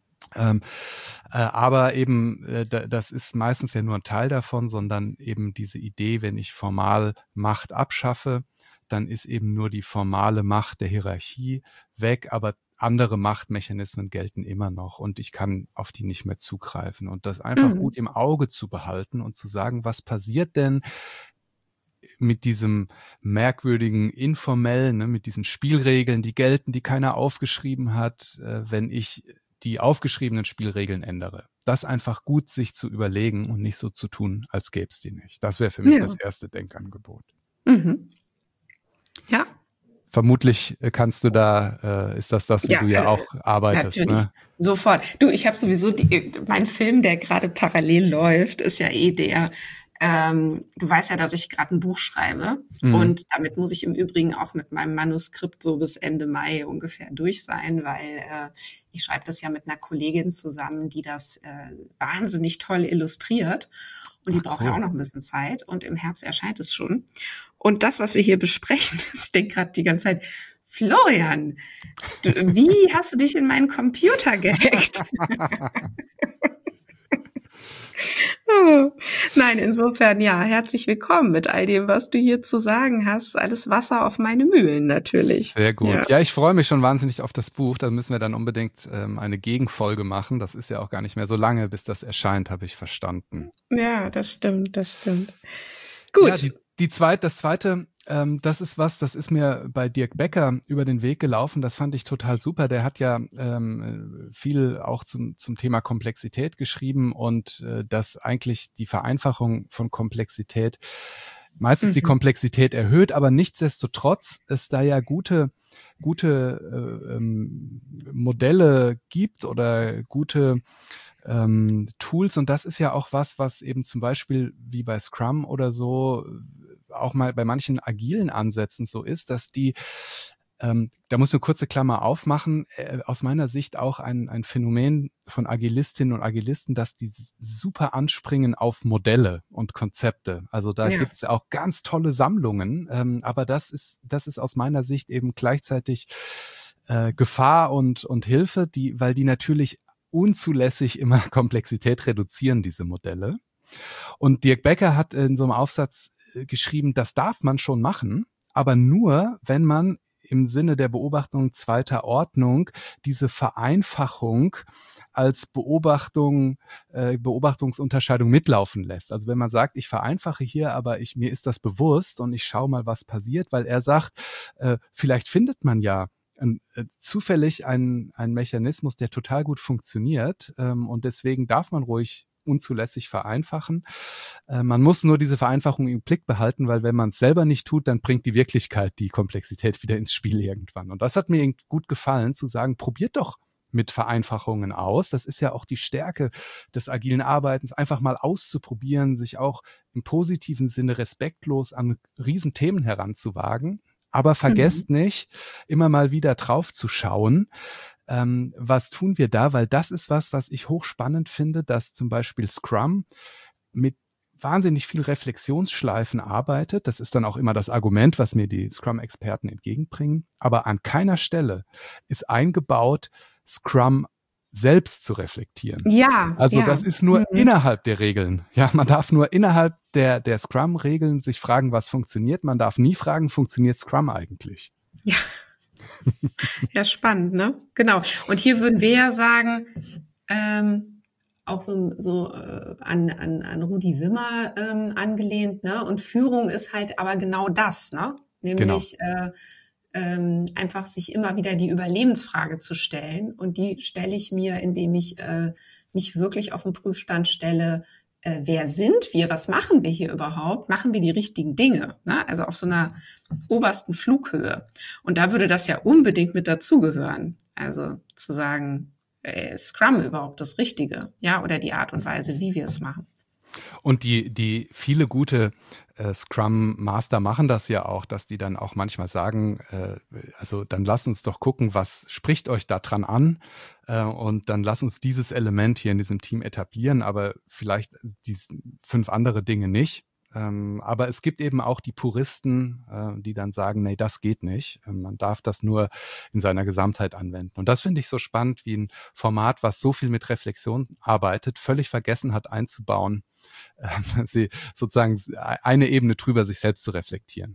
Aber eben, das ist meistens ja nur ein Teil davon, sondern eben diese Idee, wenn ich formal Macht abschaffe, dann ist eben nur die formale Macht der Hierarchie weg, aber andere Machtmechanismen gelten immer noch und ich kann auf die nicht mehr zugreifen. Und das einfach gut im Auge zu behalten und zu sagen, was passiert denn mit diesem merkwürdigen informellen, mit diesen Spielregeln, die gelten, die keiner aufgeschrieben hat, wenn ich die aufgeschriebenen Spielregeln ändere. Das einfach gut sich zu überlegen und nicht so zu tun, als gäbe es die nicht. Das wäre für mich das erste Denkangebot. Ja. Vermutlich kannst du da, ist das, wie du ja auch arbeitest. Natürlich, ne? Sofort. Du, ich habe sowieso, mein Film, der gerade parallel läuft, ist ja der, du weißt ja, dass ich gerade ein Buch schreibe und damit muss ich im Übrigen auch mit meinem Manuskript so bis Ende Mai ungefähr durch sein, weil ich schreibe das ja mit einer Kollegin zusammen, die das wahnsinnig toll illustriert und die braucht ja auch noch ein bisschen Zeit und im Herbst erscheint es schon. Und das, was wir hier besprechen, ich denke gerade die ganze Zeit, Florian, wie hast du dich in meinen Computer gehackt? Nein, insofern, ja, herzlich willkommen mit all dem, was du hier zu sagen hast. Alles Wasser auf meine Mühlen natürlich. Sehr gut. Ja, ich freue mich schon wahnsinnig auf das Buch. Da müssen wir dann unbedingt eine Gegenfolge machen. Das ist ja auch gar nicht mehr so lange, bis das erscheint, habe ich verstanden. Ja, das stimmt. Gut. Ja, das zweite, das ist mir bei Dirk Becker über den Weg gelaufen. Das fand ich total super. Der hat ja viel auch zum Thema Komplexität geschrieben und dass eigentlich die Vereinfachung von Komplexität meistens die Komplexität erhöht, aber nichtsdestotrotz es da ja gute Modelle gibt oder gute Tools und das ist ja auch was eben zum Beispiel wie bei Scrum oder so auch mal bei manchen agilen Ansätzen so ist, dass die, da muss eine kurze Klammer aufmachen, aus meiner Sicht auch ein Phänomen von Agilistinnen und Agilisten, dass die super anspringen auf Modelle und Konzepte. Also da gibt's auch ganz tolle Sammlungen, aber das ist aus meiner Sicht eben gleichzeitig Gefahr und Hilfe, weil die natürlich unzulässig immer Komplexität reduzieren, diese Modelle. Und Dirk Becker hat in so einem Aufsatz geschrieben, das darf man schon machen, aber nur, wenn man im Sinne der Beobachtung zweiter Ordnung diese Vereinfachung als Beobachtungsunterscheidung mitlaufen lässt. Also wenn man sagt, ich vereinfache hier, aber mir ist das bewusst und ich schaue mal, was passiert, weil er sagt, vielleicht findet man ja zufällig einen Mechanismus, der total gut funktioniert und deswegen darf man ruhig unzulässig vereinfachen. Man muss nur diese Vereinfachung im Blick behalten, weil wenn man es selber nicht tut, dann bringt die Wirklichkeit die Komplexität wieder ins Spiel irgendwann. Und das hat mir gut gefallen, zu sagen, probiert doch mit Vereinfachungen aus. Das ist ja auch die Stärke des agilen Arbeitens, einfach mal auszuprobieren, sich auch im positiven Sinne respektlos an Riesenthemen heranzuwagen. Aber vergesst nicht, immer mal wieder drauf zu schauen, was tun wir da? Weil das ist was ich hochspannend finde, dass zum Beispiel Scrum mit wahnsinnig viel Reflexionsschleifen arbeitet. Das ist dann auch immer das Argument, was mir die Scrum-Experten entgegenbringen. Aber an keiner Stelle ist eingebaut, Scrum selbst zu reflektieren. Ja, Also ja. das ist nur innerhalb der Regeln. Ja, man darf nur innerhalb der Scrum-Regeln sich fragen, was funktioniert. Man darf nie fragen, funktioniert Scrum eigentlich? Ja. Ja, spannend, ne? Genau. Und hier würden wir ja sagen, auch so an Rudi Wimmer angelehnt, ne? Und Führung ist halt aber genau das, ne? Nämlich einfach sich immer wieder die Überlebensfrage zu stellen. Und die stelle ich mir, indem ich mich wirklich auf den Prüfstand stelle, wer sind wir? Was machen wir hier überhaupt? Machen wir die richtigen Dinge? Ne? Also auf so einer obersten Flughöhe. Und da würde das ja unbedingt mit dazugehören. Also zu sagen, Scrum überhaupt das Richtige? Ja, oder die Art und Weise, wie wir es machen. Und die viele gute Scrum Master machen das ja auch, dass die dann auch manchmal sagen, also dann lasst uns doch gucken, was spricht euch da dran an, und dann lasst uns dieses Element hier in diesem Team etablieren, aber vielleicht die 5 andere Dinge nicht. Aber es gibt eben auch die Puristen, die dann sagen, nee, das geht nicht. Man darf das nur in seiner Gesamtheit anwenden. Und das finde ich so spannend, wie ein Format, was so viel mit Reflexion arbeitet, völlig vergessen hat einzubauen, sie sozusagen eine Ebene drüber sich selbst zu reflektieren.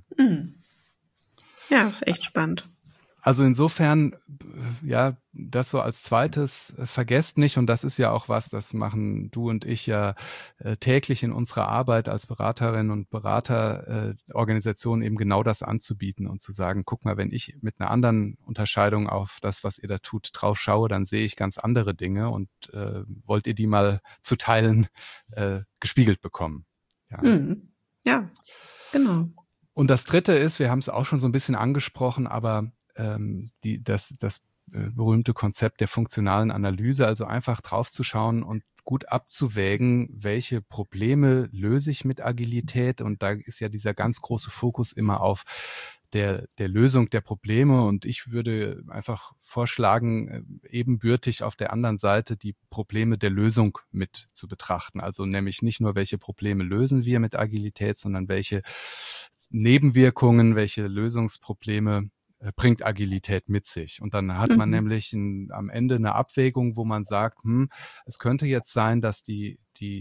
Ja, ist echt spannend. Also insofern, ja, das so als zweites, vergesst nicht, und das ist ja auch was, das machen du und ich ja täglich in unserer Arbeit als Beraterinnen und Berater, Organisationen eben genau das anzubieten und zu sagen, guck mal, wenn ich mit einer anderen Unterscheidung auf das, was ihr da tut, drauf schaue, dann sehe ich ganz andere Dinge, und wollt ihr die mal zu Teilen gespiegelt bekommen. Ja. Ja, genau. Und das Dritte ist, wir haben es auch schon so ein bisschen angesprochen, aber das berühmte Konzept der funktionalen Analyse, also einfach draufzuschauen und gut abzuwägen, welche Probleme löse ich mit Agilität. Und da ist ja dieser ganz große Fokus immer auf der Lösung der Probleme. Und ich würde einfach vorschlagen, ebenbürtig auf der anderen Seite die Probleme der Lösung mit zu betrachten. Also nämlich nicht nur, welche Probleme lösen wir mit Agilität, sondern welche Nebenwirkungen, welche Lösungsprobleme bringt Agilität mit sich. Und dann hat man nämlich am Ende eine Abwägung, wo man sagt, es könnte jetzt sein, dass die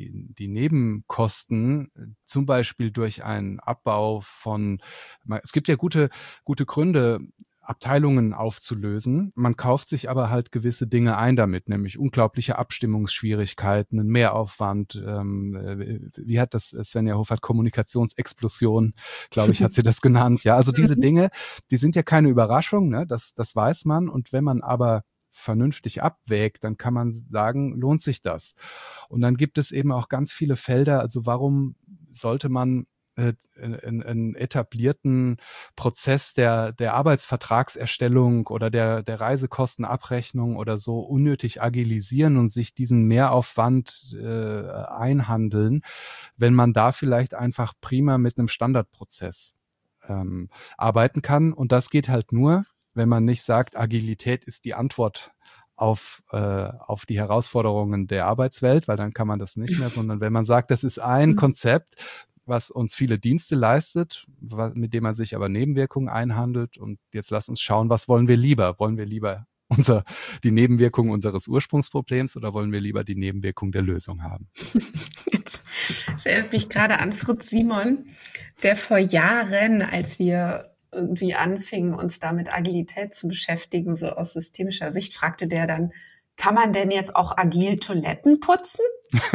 Nebenkosten zum Beispiel durch einen Abbau von, es gibt ja gute Gründe, Abteilungen aufzulösen. Man kauft sich aber halt gewisse Dinge ein damit, nämlich unglaubliche Abstimmungsschwierigkeiten, einen Mehraufwand. Wie hat das Svenja Hofert, Kommunikationsexplosion, glaube ich, hat sie das genannt. Ja, also diese Dinge, die sind ja keine Überraschung, ne? Das weiß man. Und wenn man aber vernünftig abwägt, dann kann man sagen, lohnt sich das? Und dann gibt es eben auch ganz viele Felder. Also warum sollte man einen etablierten Prozess der Arbeitsvertragserstellung oder der Reisekostenabrechnung oder so unnötig agilisieren und sich diesen Mehraufwand einhandeln, wenn man da vielleicht einfach prima mit einem Standardprozess arbeiten kann. Und das geht halt nur, wenn man nicht sagt, Agilität ist die Antwort auf die Herausforderungen der Arbeitswelt, weil dann kann man das nicht mehr, sondern wenn man sagt, das ist ein Konzept, was uns viele Dienste leistet, mit dem man sich aber Nebenwirkungen einhandelt. Und jetzt lass uns schauen, was wollen wir lieber? Wollen wir lieber die Nebenwirkungen unseres Ursprungsproblems oder wollen wir lieber die Nebenwirkung der Lösung haben? Jetzt, das erinnert mich gerade an Fritz Simon, der vor Jahren, als wir irgendwie anfingen, uns da mit Agilität zu beschäftigen, so aus systemischer Sicht, fragte der dann, kann man denn jetzt auch agil Toiletten putzen?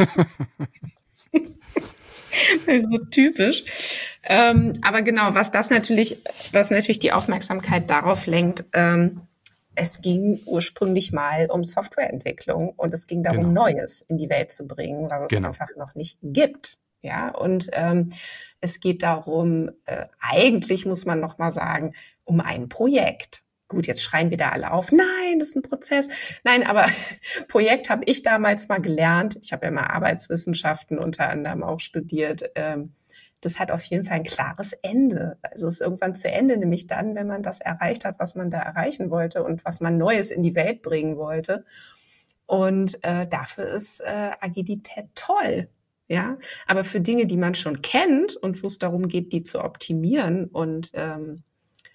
So typisch. Aber genau, was natürlich die Aufmerksamkeit darauf lenkt, es ging ursprünglich mal um Softwareentwicklung und es ging darum, Neues in die Welt zu bringen, was es einfach noch nicht gibt. Ja, und es geht darum, eigentlich muss man noch mal sagen, um ein Projekt. Gut, jetzt schreien wir da alle auf, nein, das ist ein Prozess. Nein, aber Projekt habe ich damals mal gelernt. Ich habe ja mal Arbeitswissenschaften unter anderem auch studiert. Das hat auf jeden Fall ein klares Ende. Also es ist irgendwann zu Ende, nämlich dann, wenn man das erreicht hat, was man da erreichen wollte und was man Neues in die Welt bringen wollte. Und dafür ist Agilität toll. Ja, aber für Dinge, die man schon kennt und wo es darum geht, die zu optimieren und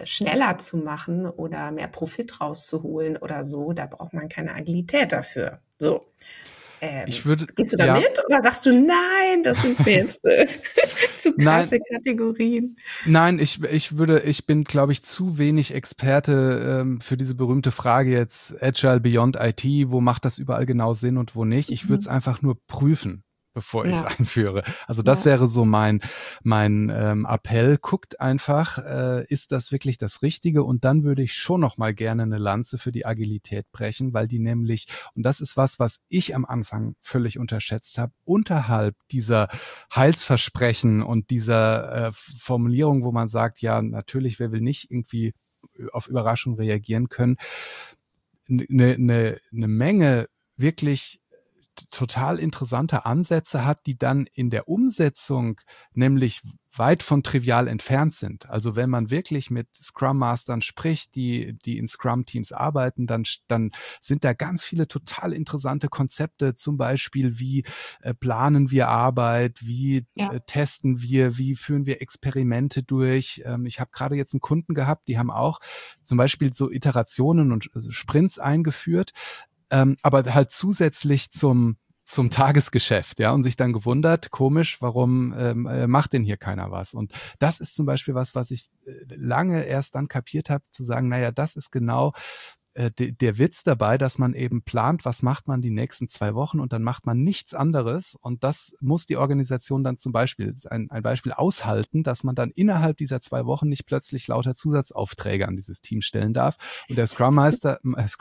schneller zu machen oder mehr Profit rauszuholen oder so, da braucht man keine Agilität dafür. So. Ich würde, Gehst du da mit oder sagst du, nein, das sind mir jetzt zu krasse Kategorien? Nein, ich bin, glaube ich, zu wenig Experte für diese berühmte Frage jetzt Agile Beyond IT, wo macht das überall genau Sinn und wo nicht. Ich würde es einfach nur prüfen, bevor ich es einführe. Also das wäre so mein Appell. Guckt einfach, ist das wirklich das Richtige? Und dann würde ich schon noch mal gerne eine Lanze für die Agilität brechen, weil die nämlich, und das ist was ich am Anfang völlig unterschätzt habe, unterhalb dieser Heilsversprechen und dieser Formulierung, wo man sagt, ja, natürlich, wer will nicht irgendwie auf Überraschung reagieren können, eine Menge wirklich total interessante Ansätze hat, die dann in der Umsetzung nämlich weit von trivial entfernt sind. Also wenn man wirklich mit Scrum Mastern spricht, die in Scrum Teams arbeiten, dann sind da ganz viele total interessante Konzepte, zum Beispiel wie planen wir Arbeit, wie testen wir, wie führen wir Experimente durch. Ich habe gerade jetzt einen Kunden gehabt, die haben auch zum Beispiel so Iterationen und Sprints eingeführt, aber halt zusätzlich zum Tagesgeschäft, ja, und sich dann gewundert, komisch, warum macht denn hier keiner was? Und das ist zum Beispiel was ich lange erst dann kapiert habe, zu sagen, naja, das ist genau der Witz dabei, dass man eben plant, was macht man die nächsten 2 Wochen und dann macht man nichts anderes und das muss die Organisation dann zum Beispiel, ein Beispiel aushalten, dass man dann innerhalb dieser 2 Wochen nicht plötzlich lauter Zusatzaufträge an dieses Team stellen darf und der Scrum Master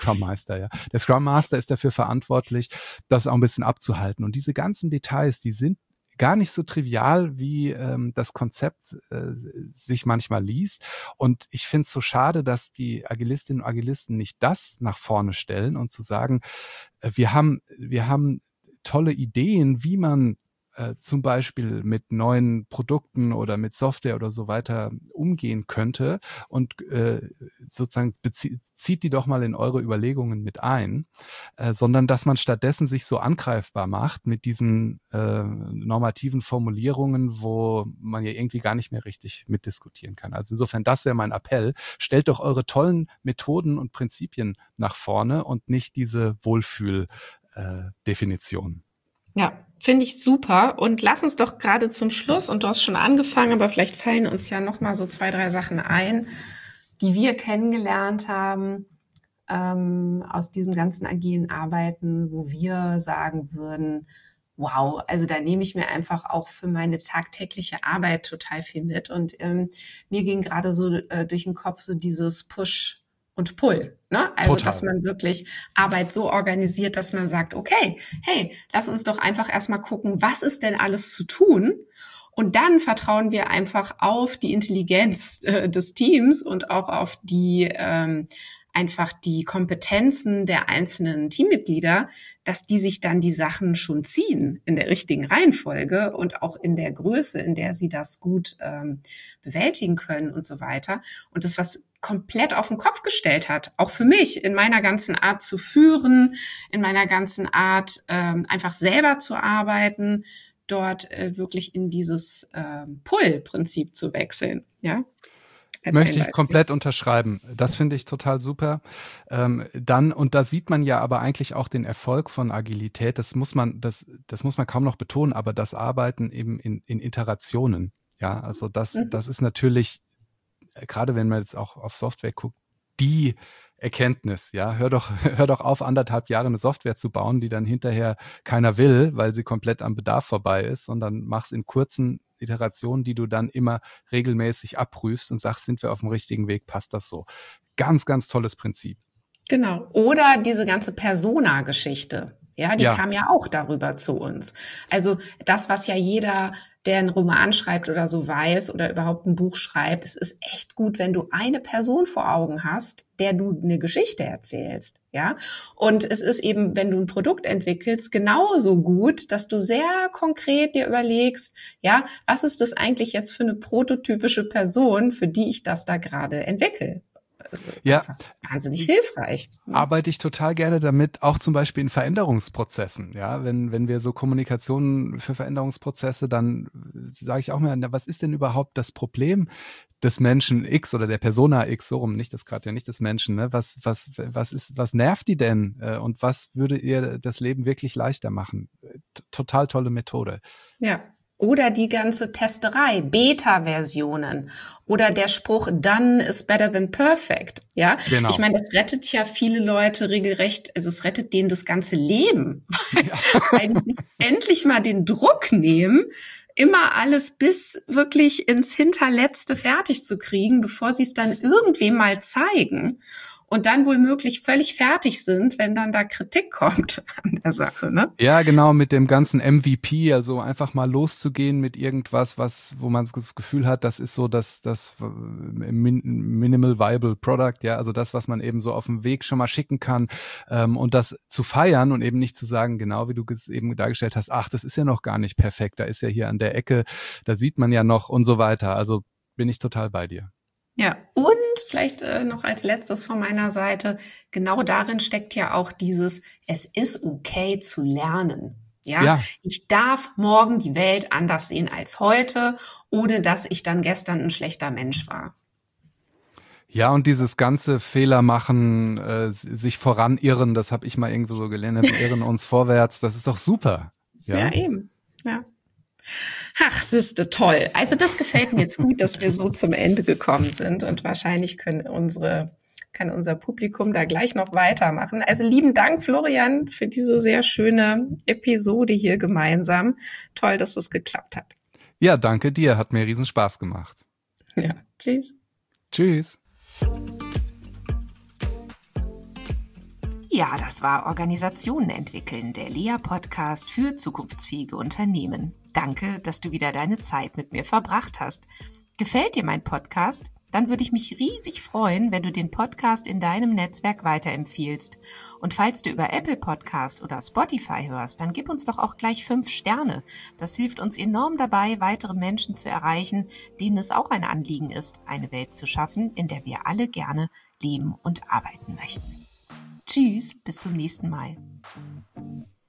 ist dafür verantwortlich, das auch ein bisschen abzuhalten und diese ganzen Details, die sind gar nicht so trivial, wie das Konzept sich manchmal liest. Und ich finde es so schade, dass die Agilistinnen und Agilisten nicht das nach vorne stellen und zu sagen, wir haben tolle Ideen, wie man zum Beispiel mit neuen Produkten oder mit Software oder so weiter umgehen könnte und sozusagen zieht die doch mal in eure Überlegungen mit ein, sondern dass man stattdessen sich so angreifbar macht mit diesen normativen Formulierungen, wo man ja irgendwie gar nicht mehr richtig mitdiskutieren kann. Also insofern, das wäre mein Appell. Stellt doch eure tollen Methoden und Prinzipien nach vorne und nicht diese Wohlfühl-Definition. Ja, finde ich super. Und lass uns doch gerade zum Schluss, und du hast schon angefangen, aber vielleicht fallen uns ja noch mal so 2, 3 Sachen ein, die wir kennengelernt haben aus diesem ganzen agilen Arbeiten, wo wir sagen würden, wow, also da nehme ich mir einfach auch für meine tagtägliche Arbeit total viel mit. Und mir ging gerade so durch den Kopf so dieses Push und Pull, ne? Also, Total. dass man wirklich Arbeit so organisiert, dass man sagt, okay, hey, lass uns doch einfach erstmal gucken, was ist denn alles zu tun? Und dann vertrauen wir einfach auf die Intelligenz des Teams und auch auf die einfach die Kompetenzen der einzelnen Teammitglieder, dass die sich dann die Sachen schon ziehen in der richtigen Reihenfolge und auch in der Größe, in der sie das gut bewältigen können und so weiter. Und das, was komplett auf den Kopf gestellt hat, auch für mich in meiner ganzen Art zu führen, in meiner ganzen Art einfach selber zu arbeiten, dort wirklich in dieses Pull-Prinzip zu wechseln, ja. Möchte ich komplett unterschreiben. Das finde ich total super. Und da sieht man ja aber eigentlich auch den Erfolg von Agilität. Das muss man kaum noch betonen, aber das Arbeiten eben in Iterationen. Ja, also das ist natürlich, gerade wenn man jetzt auch auf Software guckt, die Erkenntnis, ja, hör doch auf, 1,5 Jahre eine Software zu bauen, die dann hinterher keiner will, weil sie komplett am Bedarf vorbei ist, sondern mach's in kurzen Iterationen, die du dann immer regelmäßig abprüfst und sagst, sind wir auf dem richtigen Weg, passt das so? Ganz, ganz tolles Prinzip. Genau. Oder diese ganze Persona-Geschichte. Ja, die kam ja auch darüber zu uns. Also das, was ja jeder, der einen Roman schreibt oder so weiß oder überhaupt ein Buch schreibt, es ist echt gut, wenn du eine Person vor Augen hast, der du eine Geschichte erzählst. Ja, und es ist eben, wenn du ein Produkt entwickelst, genauso gut, dass du sehr konkret dir überlegst, ja, was ist das eigentlich jetzt für eine prototypische Person, für die ich das da gerade entwickle? Das ist einfach wahnsinnig hilfreich. Arbeite ich total gerne damit, auch zum Beispiel in Veränderungsprozessen. Ja, wenn wir so Kommunikation für Veränderungsprozesse, dann sage ich auch mal, was ist denn überhaupt das Problem des Menschen X oder der Persona X, so rum, nicht das gerade ja nicht des Menschen, ne? Was nervt die denn? Und was würde ihr das Leben wirklich leichter machen? Total tolle Methode. Ja. Oder die ganze Testerei, Beta-Versionen oder der Spruch Done is better than perfect. Ja, Genau. Ich meine, das rettet ja viele Leute regelrecht, also es rettet denen das ganze Leben, weil die endlich mal den Druck nehmen, immer alles bis wirklich ins Hinterletzte fertig zu kriegen, bevor sie es dann irgendwem mal zeigen. Und dann womöglich völlig fertig sind, wenn dann da Kritik kommt an der Sache, ne? Ja, genau, mit dem ganzen MVP, also einfach mal loszugehen mit irgendwas, wo man das Gefühl hat, das ist so das Minimal Viable Product, ja, also das, was man eben so auf dem Weg schon mal schicken kann, und das zu feiern und eben nicht zu sagen, genau wie du es eben dargestellt hast, ach, das ist ja noch gar nicht perfekt, da ist ja hier an der Ecke, da sieht man ja noch und so weiter. Also bin ich total bei dir. Ja, und vielleicht noch als letztes von meiner Seite, genau darin steckt ja auch dieses, es ist okay zu lernen. Ja, ich darf morgen die Welt anders sehen als heute, ohne dass ich dann gestern ein schlechter Mensch war. Ja, und dieses ganze Fehler machen, sich voranirren, das habe ich mal irgendwo so gelernt, wir irren uns vorwärts, das ist doch super. Ja, eben. Ja. Ach, siehste, toll. Also das gefällt mir jetzt gut, dass wir so zum Ende gekommen sind und wahrscheinlich kann unser Publikum da gleich noch weitermachen. Also lieben Dank, Florian, für diese sehr schöne Episode hier gemeinsam. Toll, dass es geklappt hat. Ja, danke dir, hat mir riesen Spaß gemacht. Ja, tschüss. Tschüss. Ja, das war Organisationen entwickeln, der Lea-Podcast für zukunftsfähige Unternehmen. Danke, dass du wieder deine Zeit mit mir verbracht hast. Gefällt dir mein Podcast? Dann würde ich mich riesig freuen, wenn du den Podcast in deinem Netzwerk weiterempfiehlst. Und falls du über Apple Podcast oder Spotify hörst, dann gib uns doch auch gleich 5 Sterne. Das hilft uns enorm dabei, weitere Menschen zu erreichen, denen es auch ein Anliegen ist, eine Welt zu schaffen, in der wir alle gerne leben und arbeiten möchten. Tschüss, bis zum nächsten Mal.